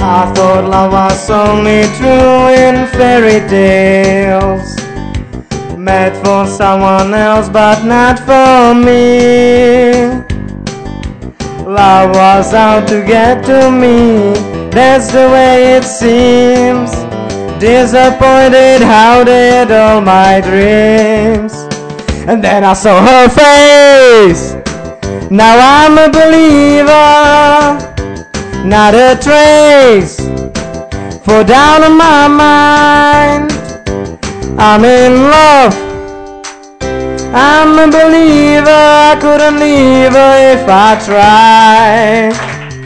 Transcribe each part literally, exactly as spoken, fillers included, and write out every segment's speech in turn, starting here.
I thought love was only true in fairy tales, meant for someone else but not for me. Love was out to get to me, that's the way it seems. Disappointed, how did all my dreams? And then I saw her face. Now I'm a believer, not a trace for down in my mind. I'm in love, I'm a believer. I couldn't leave her if I tried.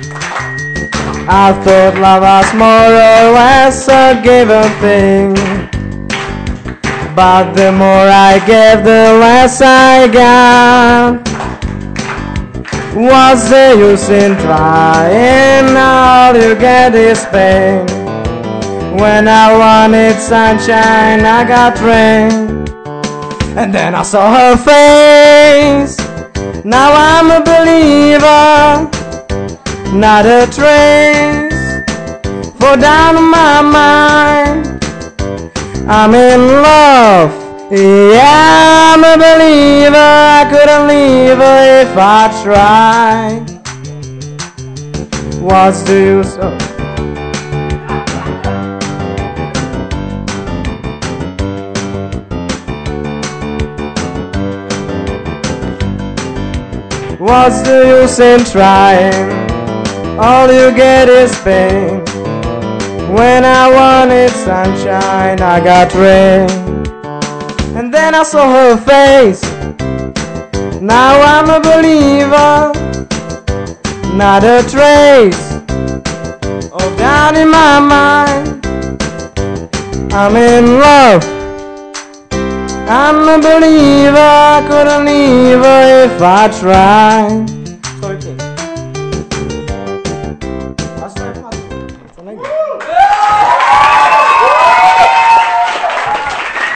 I thought love was more or less a given thing, but the more I gave, the less I got. What's the use in trying? All you get is pain. When I wanted sunshine, I got rain. And then I saw her face. Now I'm a believer, not a trace for down in my mind. I'm in love, yeah, I'm a believer. I couldn't leave her if I tried. What's the use of What's the use in trying? All you get is pain. When I wanted sunshine, I got rain. And then I saw her face. Now I'm a believer, not a trace of doubt in my mind. I'm in love, I'm a believer. I couldn't leave her if I tried.